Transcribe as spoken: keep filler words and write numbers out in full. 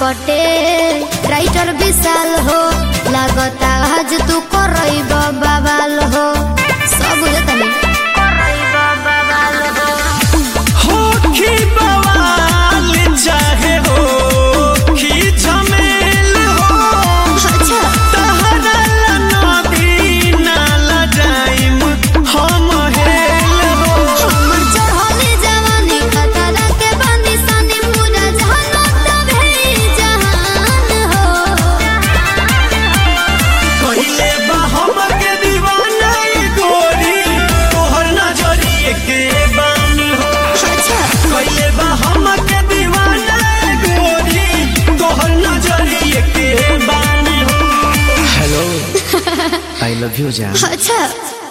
Patel writer विशाल हो लगता आज तू करई बवाल हो सब बुझता नहीं करई बवाल हो हो की बवाल चाहे हो की झमेल हो अच्छा तहरा नदी नाला जाइम हम हेल हो हमर चढ़ले जवानी खतरा के बानी सानी पूरा जहान तबे जहान हो कहिले बा हमके दीवाना ई गोरी तोहर नजरिए के बानी हो अच्छा कहिले बा हमके दीवाना ई गोरी तोहर नजरिए के बानी हो हेलो आई लव यू जान अच्छा